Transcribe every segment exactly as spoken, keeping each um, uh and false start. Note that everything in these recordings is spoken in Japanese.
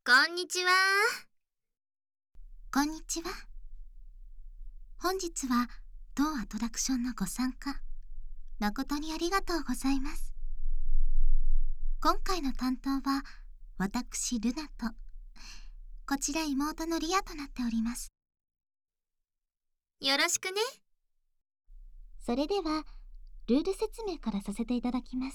こんにちは。 こんにちは。本日は当アトラクションのご参加誠にありがとうございます。今回の担当は私ルナとこちら妹のリアとなっております。 よろしくね。 それではルール説明からさせていただきます。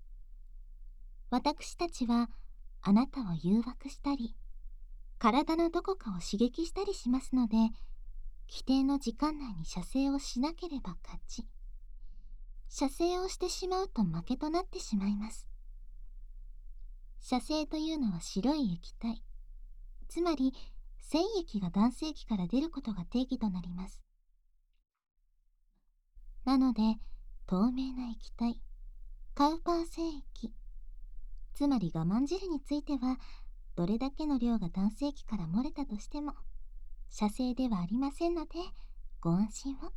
私たちはあなたを誘惑したり体のどこかを刺激したりしますので、規定の時間内に射精をしなければ勝ち。射精をしてしまうと負けとなってしまいます。射精というのは白い液体、つまり精液が男性器から出ることが定義となります。なので透明な液体、カウパー精液、つまり我慢汁についてはどれだけの量が男性器から漏れたとしても射精ではありませんのでご安心を。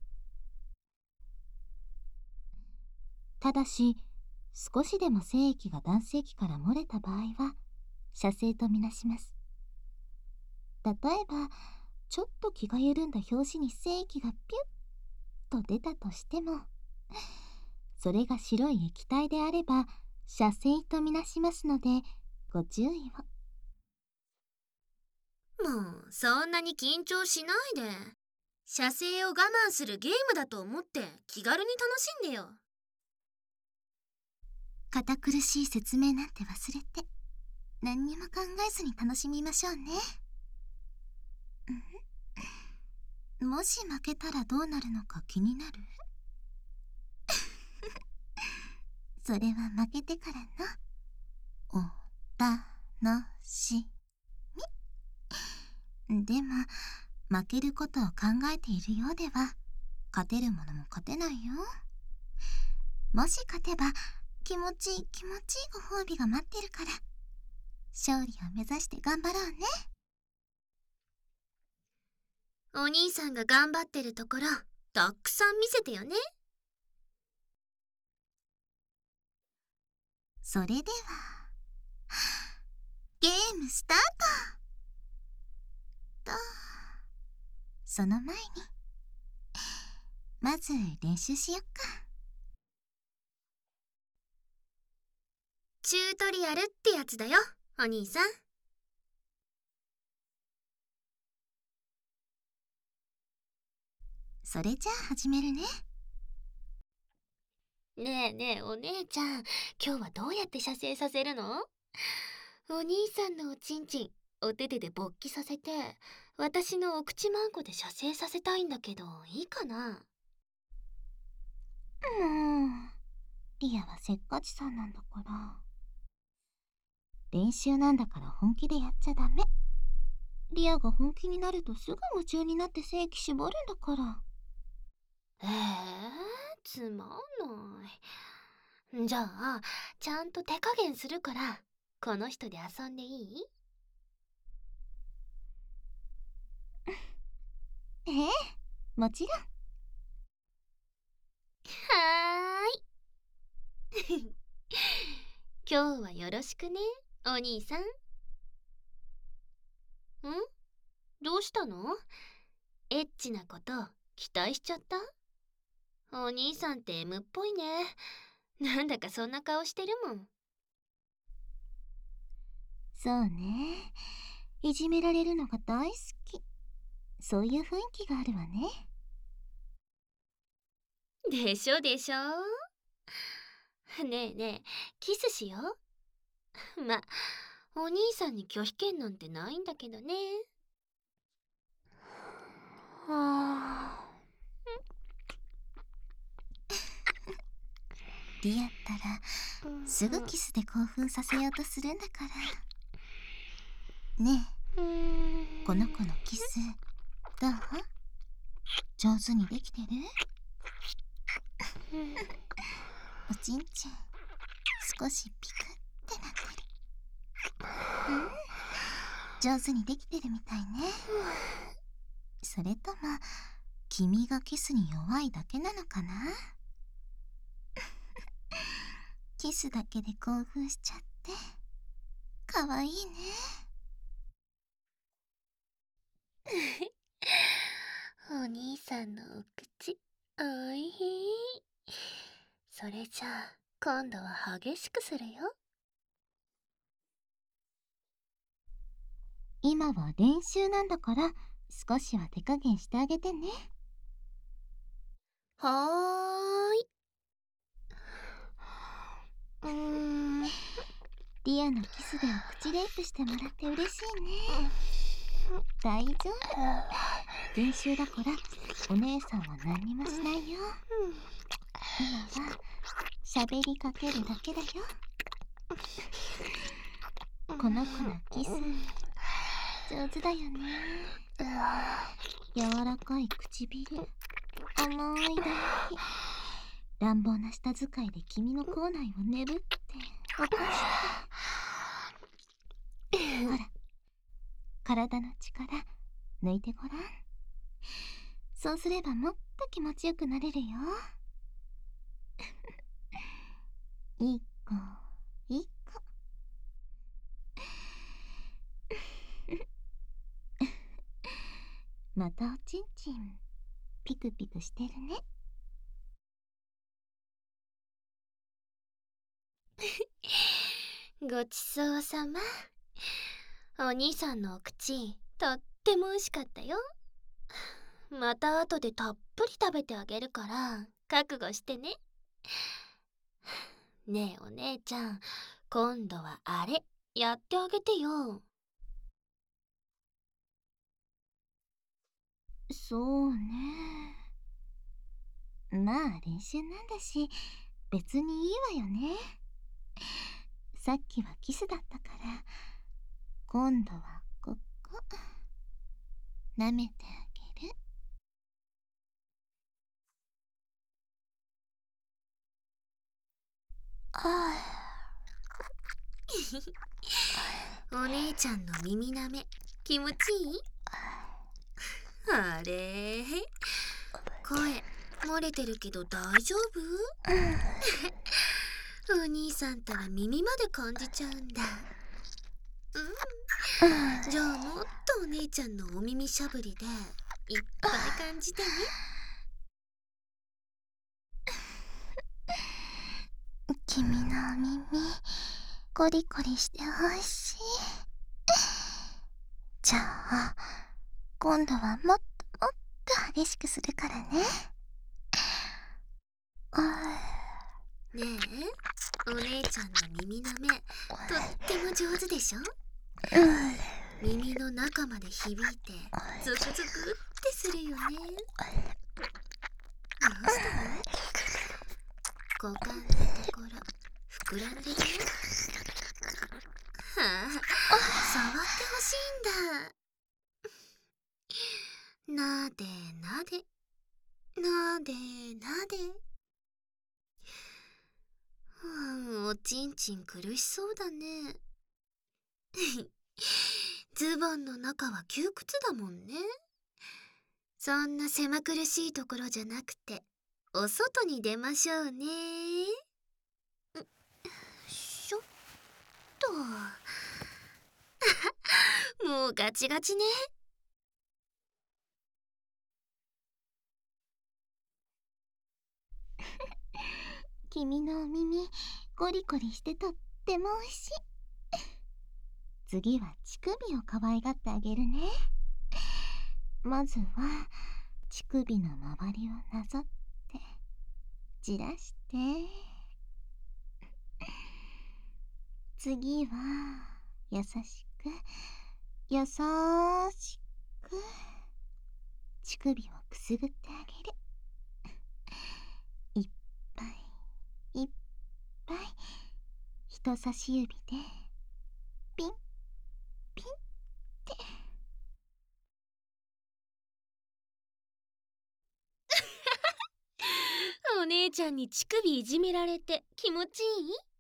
ただし少しでも精液が男性器から漏れた場合は射精とみなします。例えばちょっと気が緩んだ拍子に精液がピュッと出たとしても、それが白い液体であれば射精とみなしますのでご注意を。 もうそんなに緊張しないで。射精を我慢するゲームだと思って気軽に楽しんでよ。 堅苦しい説明なんて忘れて何にも考えずに楽しみましょうね。もし負けたらどうなるのか気になる？それは負けてからのお楽しみ。でも負けることを考えているようでは勝てるものも勝てないよ。もし勝てば気持ちいい気持ちいいご褒美が待ってるから勝利を目指して頑張ろうね。 お兄さんが頑張ってるところたくさん見せてよね。 それではゲームスタートと、その前にまず練習しよっか。 チュートリアルってやつだよ、お兄さん。 それじゃあ始めるね。 ねえねえお姉ちゃん、今日はどうやって射精させるの？お兄さんのおちんちんお手手で勃起させて、私のお口マンコで射精させたいんだけど、いいかな？ もうリアはせっかちさんなんだから。練習なんだから本気でやっちゃダメ。リアが本気になるとすぐ夢中になって精液絞るんだから。 えー、つまんない。じゃあちゃんと手加減するからこの人で遊んでいい？ ええ、もちろん。 はーい。今日はよろしくね、お兄さん。ん？どうしたの？エッチなこと期待しちゃった？お兄さんって エム っぽいね。なんだかそんな顔してるもん。 そうね。いじめられるのが大好き。そういう雰囲気があるわね。 でしょでしょ。ねえねえ、キスしよう。ま、お兄さんに拒否権なんてないんだけどね。はあ。 リアったらすぐキスで興奮させようとするんだから。ねえ、この子のキスどう？上手にできてる？おちんちん少しピクってなってる。うん、上手にできてるみたいね。それとも君がキスに弱いだけなのかな？キスだけで興奮しちゃってかわいいね。 お兄さんのお口おいしい。それじゃあ今度は激しくするよ。 今は練習なんだから少しは手加減してあげてね。 はーい。うーん。 リアのキスでお口レイプしてもらって嬉しいね。大丈夫。練習だからお姉さんは何にもしないよ。今は喋りかけるだけだよ。この子のキス上手だよね。柔らかい唇、甘い唾液、乱暴な舌使いで君の口内をねぶって起こしてほら、体の力抜いてごらん。そうすればもっと気持ちよくなれるよ。いい子いい子。またおちんちんピクピクしてるね。 ごちそうさま。お兄さんのお口とっても美味しかったよ。また後でたっぷり食べてあげるから覚悟してね。ねえお姉ちゃん、今度はあれやってあげてよ。 そうね。まあ練習なんだし別にいいわよね。さっきはキスだったから今度はここ舐めてあげる。 お姉ちゃんの耳なめ気持ちいい？あれ声漏れてるけど大丈夫？お兄さんたら耳まで感じちゃうんだ。うん。じゃあもっとお姉ちゃんのお耳しゃぶりでいっぱい感じてね。 君のお耳コリコリしておいしい。じゃあ今度はもっともっと激しくするからね。 ねえ、お姉ちゃんの耳なめとっても上手でしょ？耳の中まで響いてゾクゾクってするよね。どうしたの？股間のところ膨らんでるよ。はあ、触ってほしいんだ。なでなでなでなで。うん、おちんちん苦しそうだね。ズボンの中は窮屈だもんね。そんな狭苦しいところじゃなくてお外に出ましょうね。しょっともうガチガチね。 君のお耳コリコリしてとってもおいしい。次は乳首を可愛がってあげるね。まずは乳首の周りをなぞってじらして、次は優しく優しく乳首をくすぐってあげる。いっぱいいっぱい人差し指でピンピンって。 お姉ちゃんに乳首いじめられて気持ち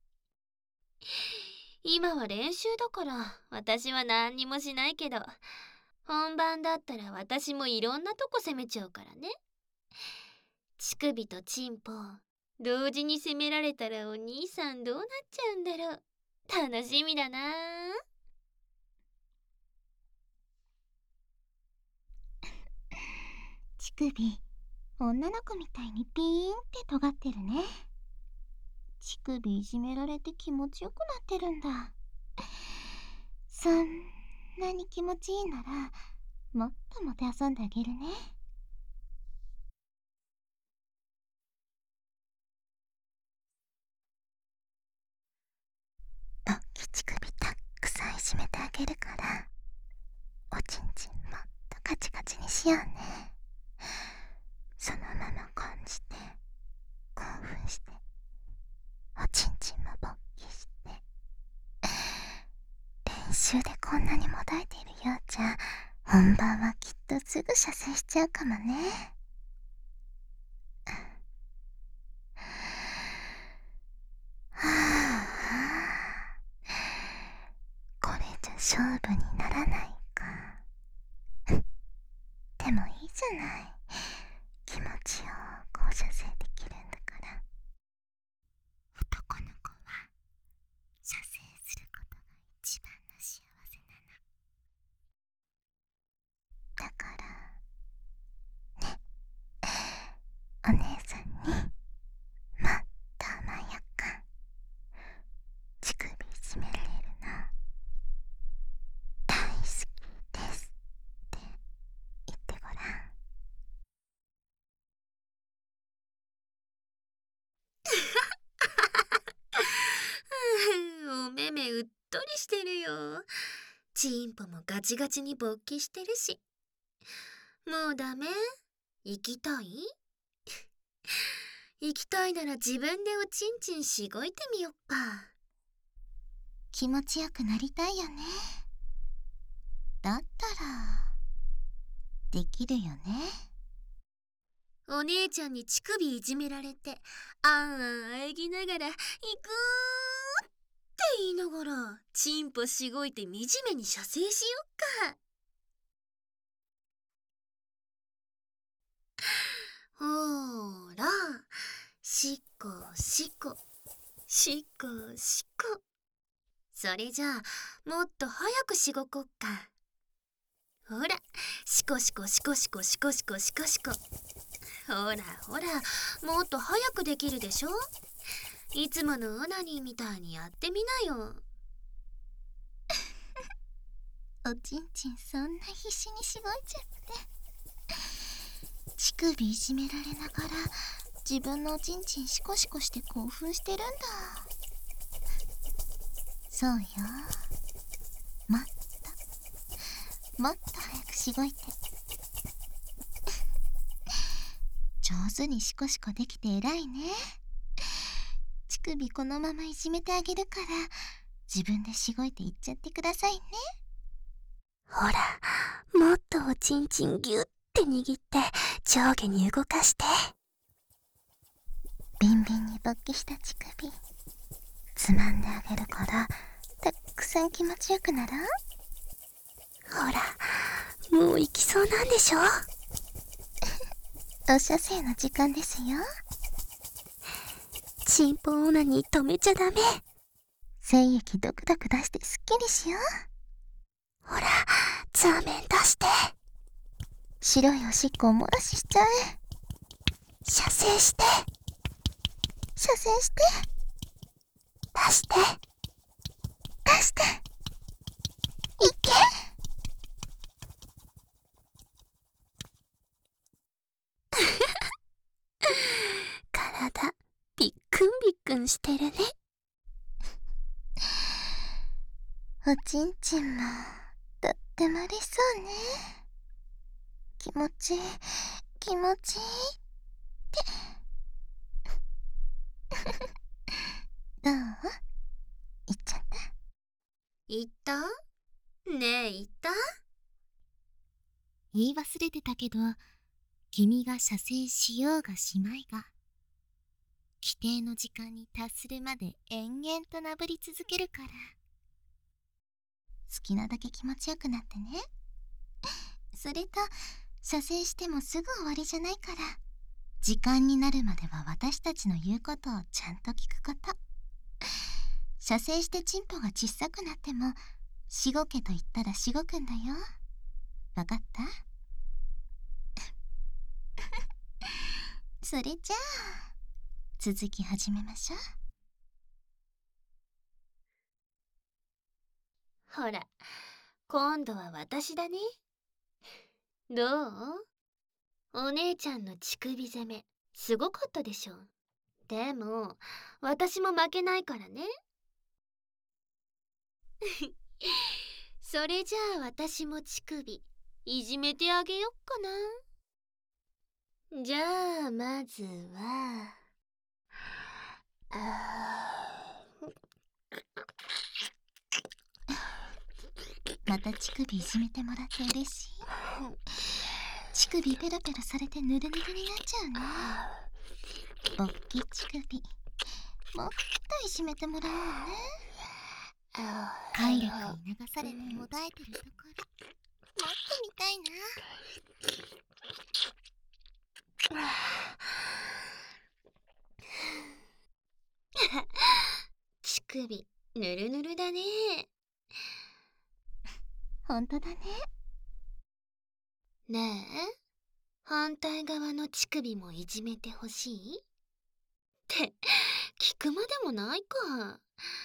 いい？今は練習だから私は何にもしないけど、本番だったら私もいろんなとこ攻めちゃうからね。乳首とチンポ同時に攻められたらお兄さんどうなっちゃうんだろう。楽しみだな。 乳首、女の子みたいにピーンって尖ってるね。乳首いじめられて気持ちよくなってるんだ。そんなに気持ちいいなら、もっともてあそんであげるね。おっき乳首たっくさんいじめてあげるから、おちんちんもっとカチカチにしようね。そのまま感じて、興奮して、おちんちんも勃起して。練習でこんなにもだえているようじゃ、本番はきっとすぐ射精しちゃうかもね。はあ、これじゃ勝負にならないか。でもいいじゃない。気持ちよく射精できるんだから。男の子は射精することが一番の幸せなの。だからね、お姉さんにもっと甘やか乳首いじめられるの大好きですって言ってごらん。 お目目うっとりしてるよ。チンポもガチガチに勃起してるし。もうダメ？行きたい？行きたいなら自分でおちんちんしごいてみよっか。 気持ちよくなりたいよね。だったらできるよね。 お姉ちゃんに乳首いじめられてあんあんあえぎながら「行くー」って言いながらチンポしごいて惨めに射精しよっか。ほーら、しっこしっこしっこしっこ。それじゃあもっと早くしごこっか。ほら、しこしこしこしこしこしこしこしこ。ほらほら、もっと早くできるでしょ。いつものオナニーみたいにやってみなよ。 おちんちんそんな必死にしごいちゃって。乳首いじめられながら自分のおちんちんシコシコして興奮してるんだ。そうよ、もっともっと早くしごいて。上手にシコシコできて偉いね。乳首このままいじめてあげるから自分でしごいていっちゃってくださいね。 ほら、もっとおちんちんぎゅって握って上下に動かして。 ビンビンに勃起した乳首つまんであげるからたくさん気持ちよくならん？ ほら、もう行きそうなんでしょ。 お射精の時間ですよ。 チンポオナニー止めちゃダメ。 精液ドクドク出してすっきりしよう。 ほら、ザーメン出して。 白いおしっこを漏らししちゃえ。 射精して。 射精して。 出して。 出して。いけ。 体、びっくんびっくんしてるね。 おちんちんもとっても嬉しそうね。気持ちいい気持ちいいってどう？言っちゃった？ 言った？ねえ言った？ 言い忘れてたけど、君が射精しようがしまいが規定の時間に達するまで延々となぶり続けるから、好きなだけ気持ちよくなってね。それと射精してもすぐ終わりじゃないから、時間になるまでは私たちの言うことをちゃんと聞くこと。射精してチンポが小さくなってもしごけと言ったらしごくんだよ。わかった？ それじゃあ続き始めましょう。 ほら、今度は私だね。どう？お姉ちゃんの乳首攻めすごかったでしょ。でも私も負けないからね。それじゃあ私も乳首いじめてあげよっかな。じゃあまずはあまた乳首いじめてもらって嬉しい。乳首ペロペロされてぬるぬるになっちゃうね。ぼっき乳首もっといじめてもらおうね。快楽に流されてもだえてるところもっと見たいな。 乳首ぬるぬるだね。 ほんとだね。 ねえ、反対側の乳首もいじめてほしいって聞くまでもないか。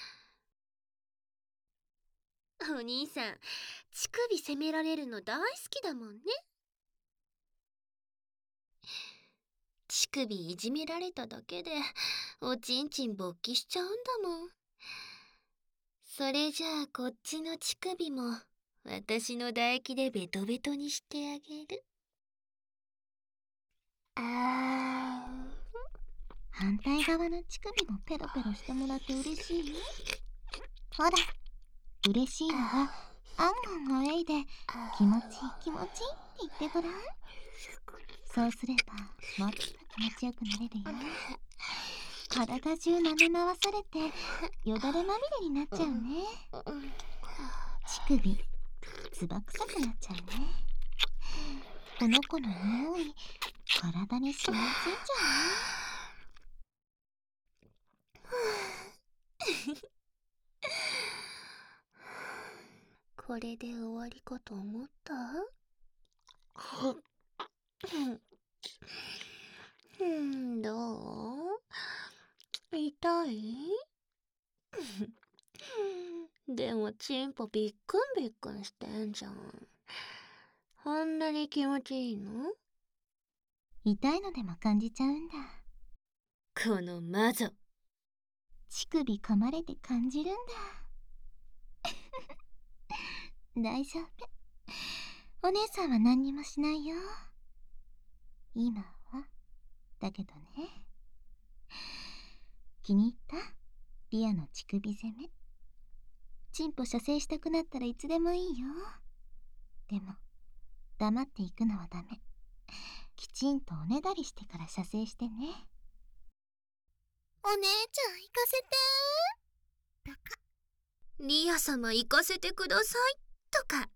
お兄さん、乳首責められるの大好きだもんね。乳首いじめられただけでおちんちん勃起しちゃうんだもん。それじゃあこっちの乳首も私の唾液でベトベトにしてあげる。あー、 反対側の乳首もペロペロしてもらって嬉しい？ほら、嬉しいのはあんごんのえいで気持ちいい気持ちいいって言ってごらん。そうすればもっと気持ちよくなれるよ。体中舐め回されてよだれまみれになっちゃうね。乳首つば臭くなっちゃうね。この子の匂い体に染みついちゃうね。 これで終わりかと思った？うん、どう？痛い？でもチンポびっくんびっくんしてんじゃん。こんなに気持ちいいの？ 痛いのでも感じちゃうんだ。 この魔女。 乳首噛まれて感じるんだ。大丈夫。お姉さんは何にもしないよ。今は。だけどね。気に入った？リアの乳首攻め。チンポ射精したくなったらいつでもいいよ。でも、黙っていくのはダメ。きちんとおねだりしてから射精してね。お姉ちゃん行かせてーとか。 リア様行かせてくださいとか。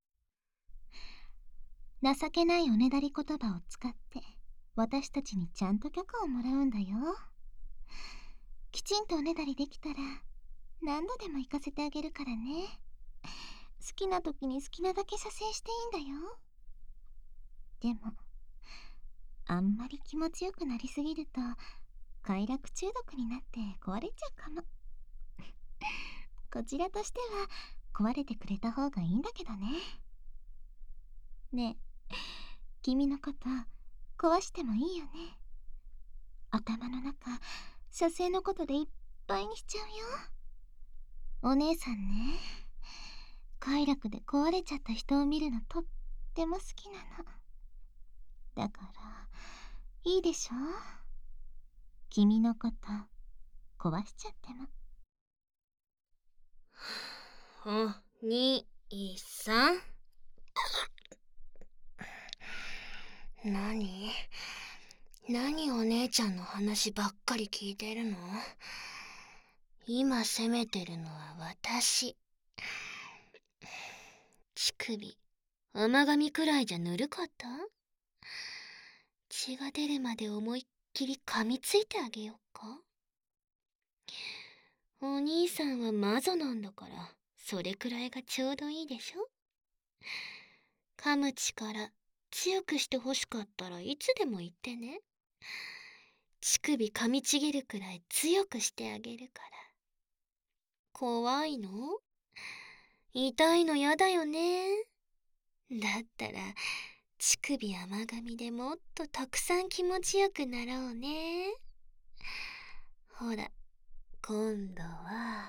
情けないおねだり言葉を使って私たちにちゃんと許可をもらうんだよ。きちんとおねだりできたら何度でも行かせてあげるからね。好きな時に好きなだけ射精していいんだよ。でもあんまり気持ちよくなりすぎると快楽中毒になって壊れちゃうかも。こちらとしては壊れてくれた方がいいんだけどね。ねえ、君のこと壊してもいいよね。頭の中射精のことでいっぱいにしちゃうよ。お姉さんね、快楽で壊れちゃった人を見るのとっても好きなの。だからいいでしょ、君のこと壊しちゃっても。 お兄さん、何何お姉ちゃんの話ばっかり聞いてるの？今責めてるのは私。乳首甘噛みくらいじゃぬるかった？血が出るまで思いっきり噛みついてあげようか？お兄さんは魔女なんだからそれくらいがちょうどいいでしょ。噛む力強くしてほしかったらいつでも言ってね。 乳首噛みちぎるくらい強くしてあげるから。怖いの？痛いのやだよね。だったら乳首甘噛みでもっとたくさん気持ちよくなろうね。ほら、今度は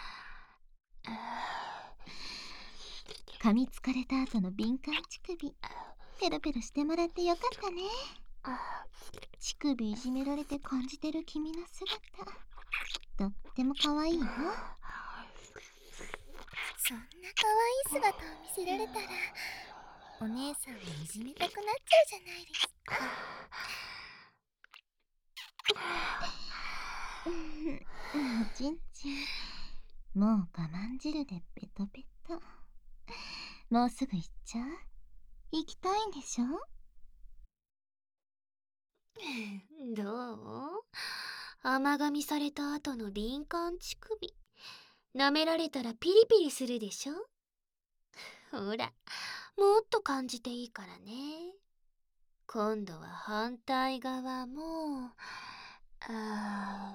噛みつかれた後の敏感乳首、ペロペロしてもらってよかったね。乳首いじめられて感じてる君の姿、とっても可愛いよ。 そんな可愛い姿を見せられたら、お姉さんもいじめたくなっちゃうじゃないですか。 おちんちん、もう我慢汁でペトペト。もうすぐ行っちゃう？行きたいんでしょ？ どう？甘噛みされた後の敏感乳首、舐められたらピリピリするでしょ？ほら、もっと感じていいからね。今度は反対側も、あ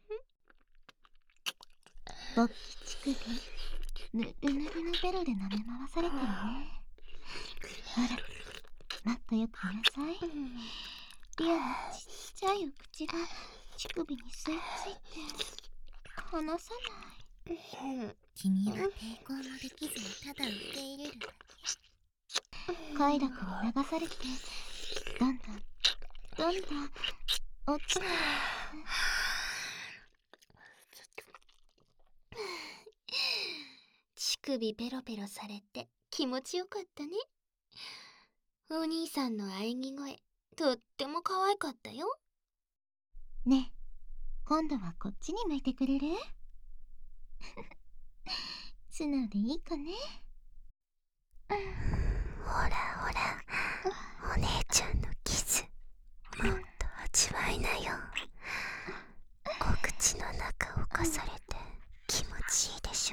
勃起乳首、ぬるぬるのベロで舐め回されてるね。ほら、もっとよく見なさい。リアのちっちゃいお口が乳首に吸い付いて離さない。 君は抵抗もできずにただ受け入れるだけ。 快楽に流されて、どんどんどんどん落ちていく。 乳首ペロペロされて気持ちよかったね。お兄さんの喘ぎ声、とっても可愛かったよ。 ねえ、今度はこっちに向いてくれる？素直でいい子ね。 ほらほら、お姉ちゃんのキス、もっと味わいなよ。お口の中をかされて気持ちいいでしょ。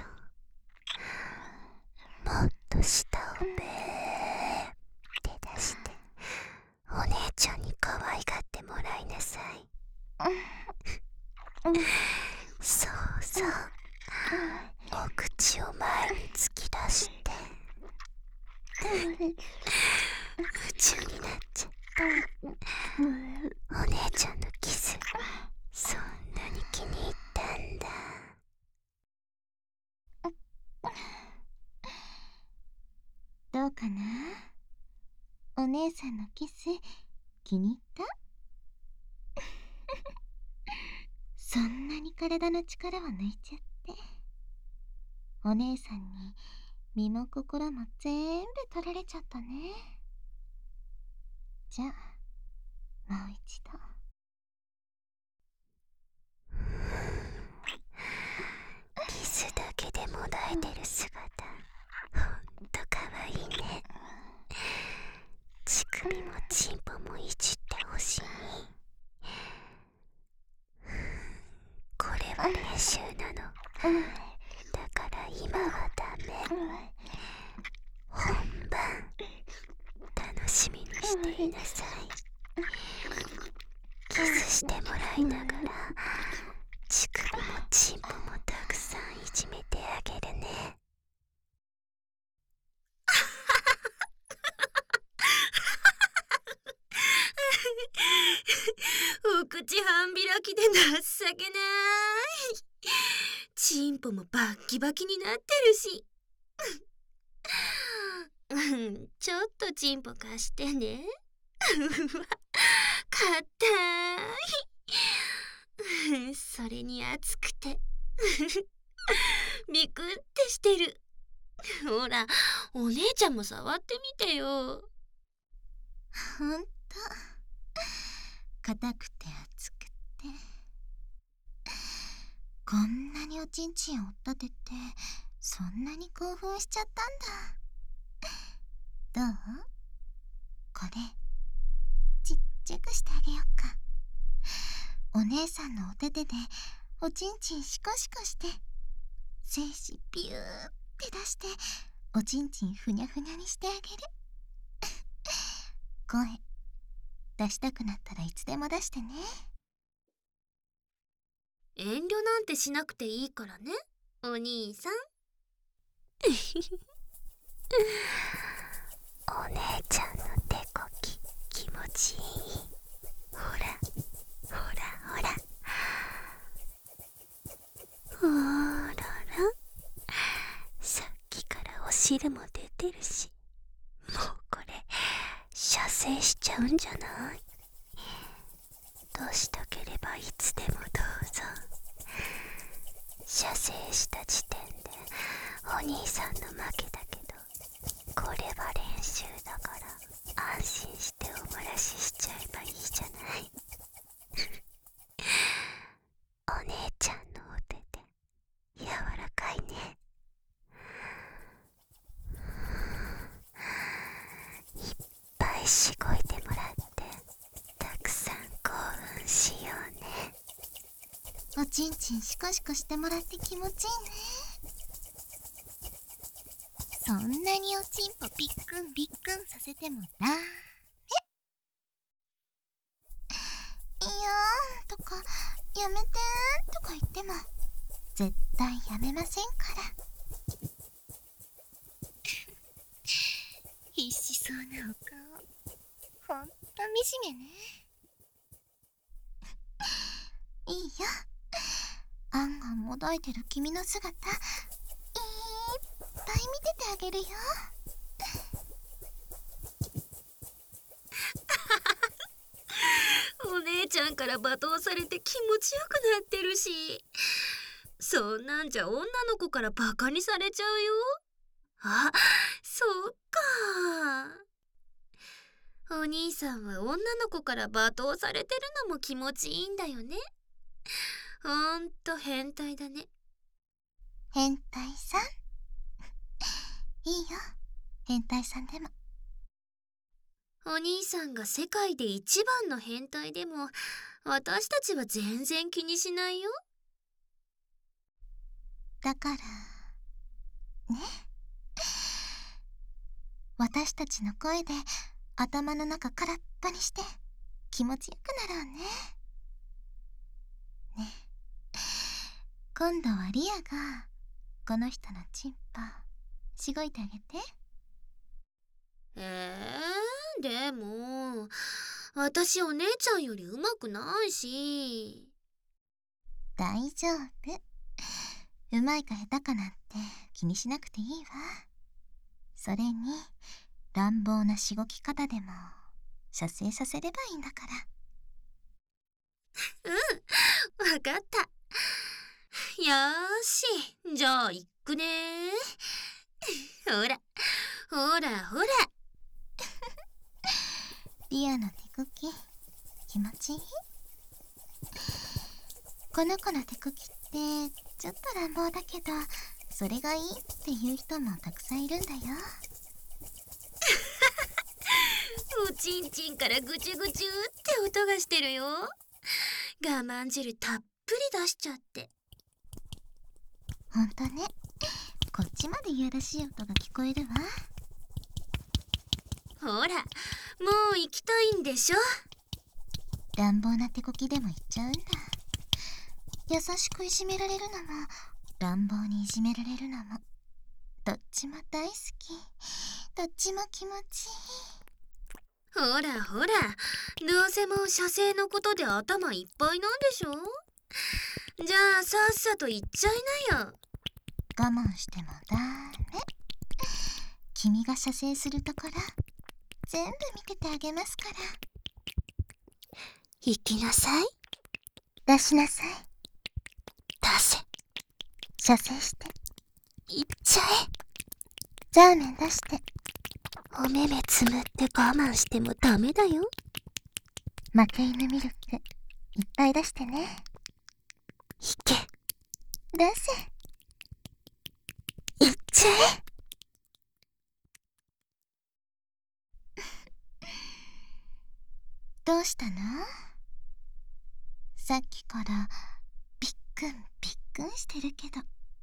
もっと舌をべーって出して、お姉ちゃんに可愛がってもらいなさい。そうそう、お口を前に突き出して。夢中になっちゃった。お姉ちゃんのキス、そんなに気に入ったんだ。 どうかな？お姉さんのキス気に入った？そんなに体の力を抜いちゃって、お姉さんに身も心も全部取られちゃったね。じゃあもう一度。 キスだけでもだえてる姿、ほんとかわいいね。乳首もチンポもいじってほしい。これは練習なの。だから今はダメ。本番、楽しみにしていなさい。キスしてもらいながら、乳首もチンポもたくさんいじめてあげるね。お口半開きで情けない。チンポもバッキバキになってるし。ちょっとチンポ貸してね。うわ、硬い。それに熱くてビクってしてる。ほら、お姉ちゃんも触ってみてよ。 ほんと硬くて熱くて、こんなにおちんちんを追っ立ててそんなに興奮しちゃったんだ。どう？これちっちゃくしてあげよっか。お姉さんのお手手でおちんちんシコシコして、精子ビューって出しておちんちんふにゃふにゃにしてあげる。声出したくなったらいつでも出してね。 遠慮なんてしなくていいからね、お兄さん。 お姉ちゃんの手こき気持ちいい。ほらほらほら、ほらら、さっきからお汁も出てるし、もうこれ射精しちゃうんじゃない？どうしたければいつでもどうぞ。射精した時点でお兄さんの負けだけど、これは練習だから安心してお漏らししちゃえばいいじゃない。お姉ちゃんのお手で柔らかいね。いっぱいしごいてもらってたくさん興奮しようね。 おちんちんシコシコしてもらって気持ちいいね。 そんなにおちんぽびっくんびっくんさせてもな。 いやーとかやめてーとか言っても絶対やめませんから。 必死そうなお顔、ほんと惨めね。 いいよ、あんがんもどいてる君の姿いっぱい見ててあげるよ。 お姉ちゃんから罵倒されて気持ちよくなってるし、そんなんじゃ女の子からバカにされちゃうよ。あ、そっか。お兄さんは女の子から罵倒されてるのも気持ちいいんだよね。ほんと変態だね。 変態さんいいよ、変態さんでも。 お兄さんが世界で一番の変態でも私たちは全然気にしないよ。 だからね、私たちの声で頭の中空っぽにして気持ちよくなろうね。ね、今度はリアがこの人のチンポしごいてあげて。 えー、でも私お姉ちゃんよりうまくないし。 大丈夫、うまいか下手かなんて気にしなくていいわ。それに乱暴なしごき方でも射精させればいいんだから。 うん、わかった。よーし、じゃあ行くねー。ほらほらほら。 リアの手こき気持ちいい？この子の手こきってちょっと乱暴だけど、それがいいっていう人もたくさんいるんだよ。 おちんちんからぐちゅぐちゅって音がしてるよ。我慢汁たっぷり出しちゃって。 ほんとね、こっちまでいやらしい音が聞こえるわ。 ほら、もう行きたいんでしょ。 乱暴な手こきでも言っちゃうんだ。優しくいじめられるのも乱暴にいじめられるのもどっちも大好き、どっちも気持ちいい。 ほらほら、どうせもう射精のことで頭いっぱいなんでしょ。じゃあさっさと行っちゃいなよ。 我慢してもダメ。君が射精するところ全部見ててあげますから。 行きなさい。 出しなさい。 出せ。 射精して。 行っちゃザーメン出して。 え。お目目つむって我慢してもダメだよ。 負け犬ミルクいっぱい出してね。 行け。 出せ。 行っちゃえ。 どうしたの？さっきからびっくんびっくんしてるけど。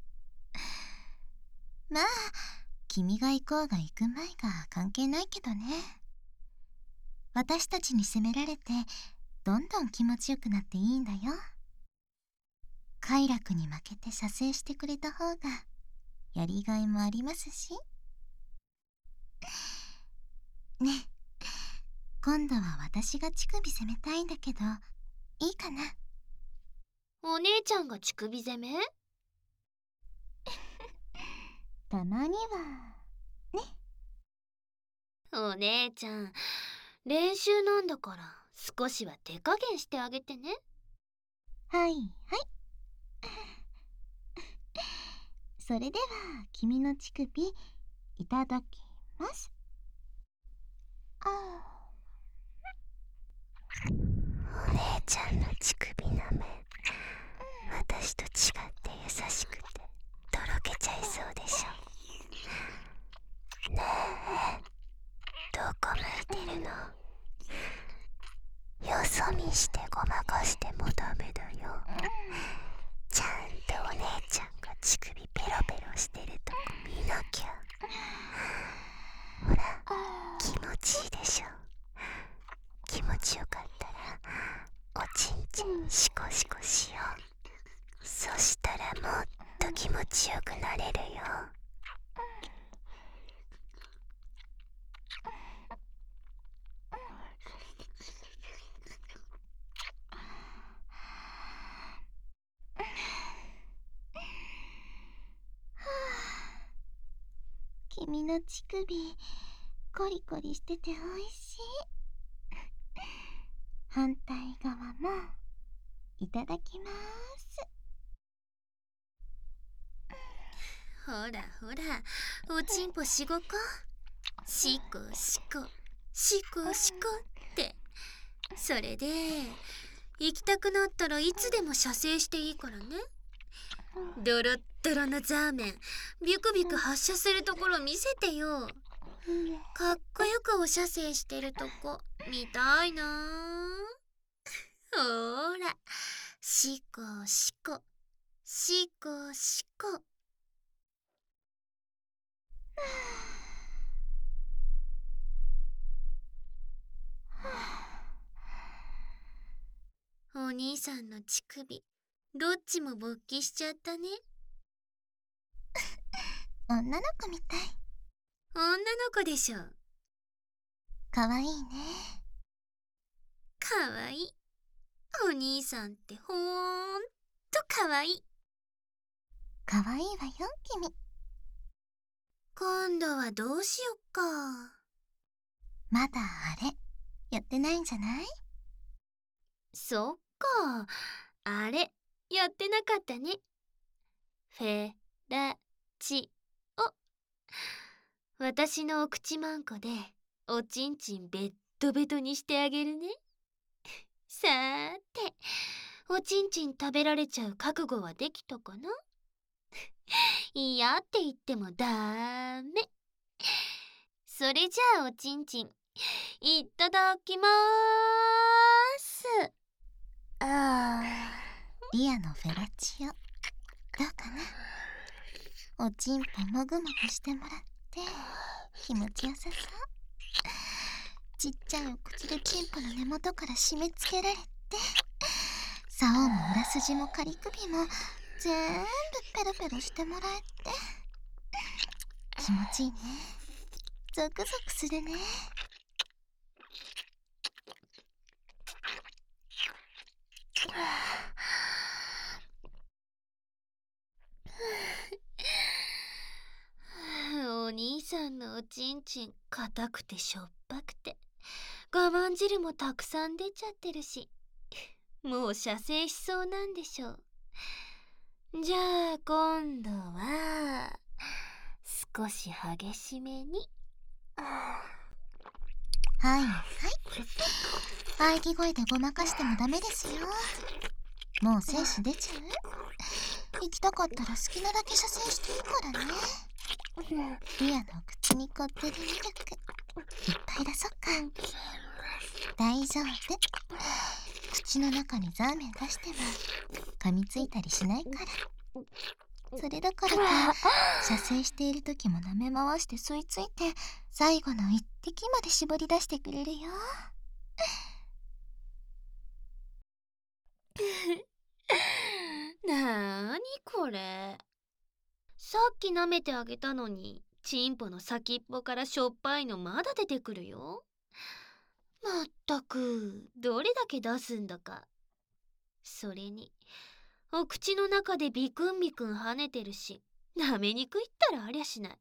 まあ君が行こうが行く前が関係ないけどね。私たちに責められてどんどん気持ちよくなっていいんだよ。 快楽に負けて射精してくれた方がやりがいもありますし。ねえ、今度は私が乳首攻めたいんだけど、いいかな？ お姉ちゃんが乳首攻め？ たまにはね。 お姉ちゃん、練習なんだから少しは手加減してあげてね。 はいはい。それでは君の乳首いただきます。あお姉ちゃんの乳首なめ、私と違って優しくてとろけちゃいそうでしょ。ねえ、どこ向いてるの？よそ見してごまかしてもダメだよ。ちゃんとお姉ちゃんが乳首ペロペロしてるとこ見なきゃ。ほら、気持ちいいでしょ。気持ちよかったらおちんちんシコシコしよう。そしたらもっと気持ちよくなれるよ。 君の乳首コリコリしてておいしい。反対側もいただきます。 ほらほら、おちんぽしごこ。しこしこしこしこって。それで行きたくなったらいつでも射精していいからね。ドロッドロのザーメンビクビク発射するところ見せてよ。かっこよくお射精してるとこ見たいな。ほーら、しこしこしこしこ。お兄さんの乳首どっちも勃起しちゃったね。 女の子みたい。 女の子でしょ。 かわいいね。 かわいい。お兄さんってほーんとかわいい。 かわいいわよ君。 今度はどうしよっか。 まだあれやってないんじゃない？ そっか、あれやってなかったね。フェラチオ。私のお口まんこでおちんちんベッドベトにしてあげるね。さーて、おちんちん食べられちゃう覚悟はできたかな？嫌って言ってもダメ。それじゃあおちんちんいただきまーす。 あー、リアのフェラチオどうかな？おちんぽもぐもぐしてもらって気持ちよさそう。ちっちゃいお口でチンポの根元から締め付けられて、竿も裏筋も仮首も全部ペロペロしてもらえて気持ちいいね。ゾクゾクするね。 お兄さんのおちんちん硬くてしょっぱくて我慢汁もたくさん出ちゃってるし、もう射精しそうなんでしょう。じゃあ今度は少し激しめに。 はいはい。喘ぎ声でごまかしてもダメですよ。もう精子出ちゃう？行きたかったら好きなだけ射精していいからね。リアの口にこってりミルクいっぱい出そっか。大丈夫。口の中にザーメン出しても噛みついたりしないから。それだからか射精している時も舐め回して吸い付いて最後の一滴まで絞り出してくれるよ。 なーにこれ。さっき舐めてあげたのに、チンポの先っぽからしょっぱいのまだ出てくるよ。まったく、どれだけ出すんだか。それに、お口の中でビクンビクン跳ねてるし、舐めにくいったらありゃしない。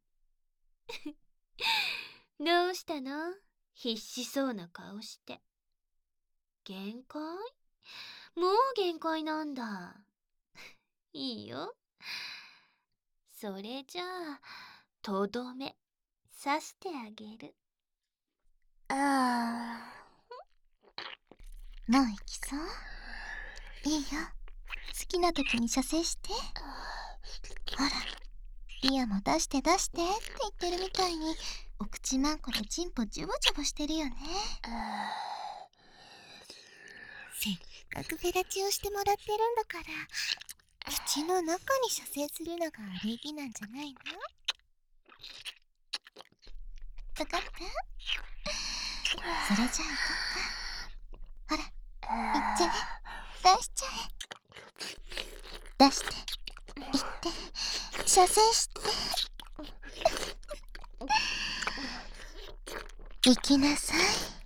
どうしたの？必死そうな顔して。限界？もう限界なんだ。いいよ。それじゃあ、とどめ、刺してあげる。 あもう行きそう？いいよ。好きな時に射精して。ほら、リアも出して出してって言ってるみたいに、お口マンコでチンポジュボジュボしてるよね。せっかくフェラチオしてもらってるんだから、口の中に射精するのが礼儀なんじゃないの？わかった？それじゃあ行こっか。ほら、行っちゃえ。出しちゃえ。出して、行って、射精して。行きなさい。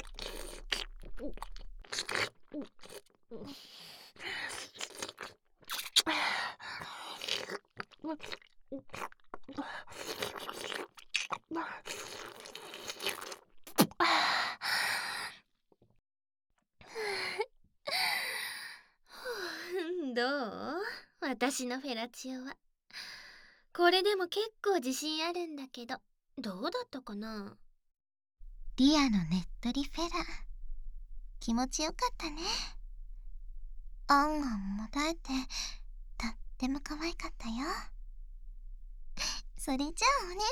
どう？私のフェラチオは。これでも結構自信あるんだけど、どうだったかな？ リアのねっとりフェラ、気持ちよかったね。あんあんもだえて、とっても可愛かったよ。それじゃあお姉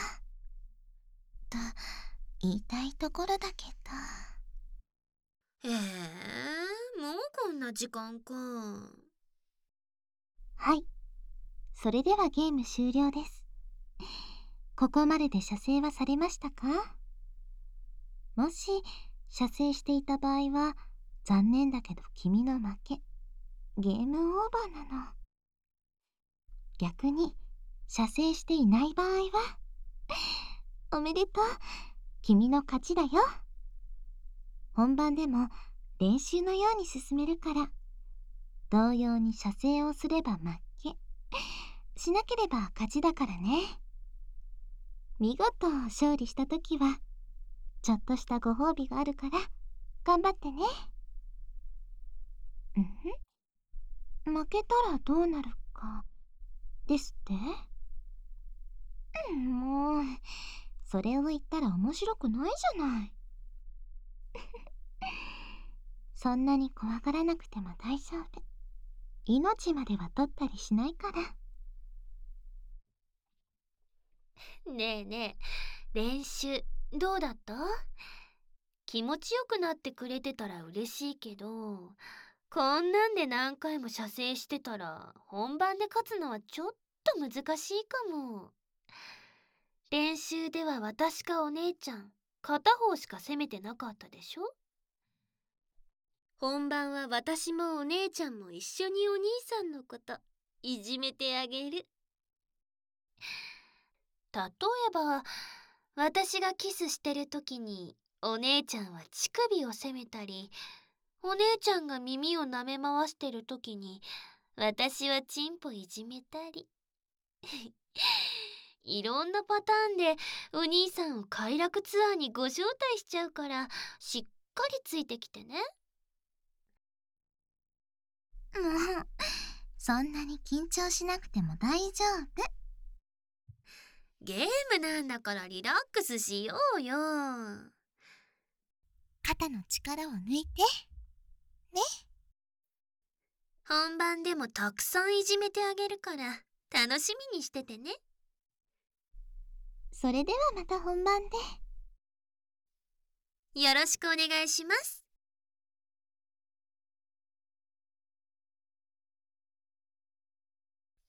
さんも、と言いたいところだけど。 へえ、もうこんな時間か。 はい。それではゲーム終了です。ここまでで射精はされましたか？もし射精していた場合は、残念だけど君の負け。ゲームオーバーなの。逆に射精していない場合は、おめでとう。君の勝ちだよ。本番でも練習のように進めるから、同様に射精をすれば負け、しなければ勝ちだからね。見事勝利したときは、ちょっとしたご褒美があるから、頑張ってね。ん？負けたらどうなるか、ですって？うん、もう、それを言ったら面白くないじゃない。そんなに怖がらなくても大丈夫。命までは取ったりしないから。 ねえねえ、練習どうだった？気持ちよくなってくれてたら嬉しいけど、こんなんで何回も射精してたら本番で勝つのはちょっと難しいかも。練習では私かお姉ちゃん片方しか攻めてなかったでしょ？本番は私もお姉ちゃんも一緒にお兄さんのこといじめてあげる。例えば私がキスしてる時にお姉ちゃんは乳首を責めたり、お姉ちゃんが耳を舐め回してる時に私はチンポいじめたりいろんなパターンでお兄さんを快楽ツアーにご招待しちゃうから、しっかりついてきてね。 もう、そんなに緊張しなくても大丈夫。 ゲームなんだからリラックスしようよ。 肩の力を抜いてね。 本番でもたくさんいじめてあげるから楽しみにしててね。 それではまた本番で。 よろしくお願いします。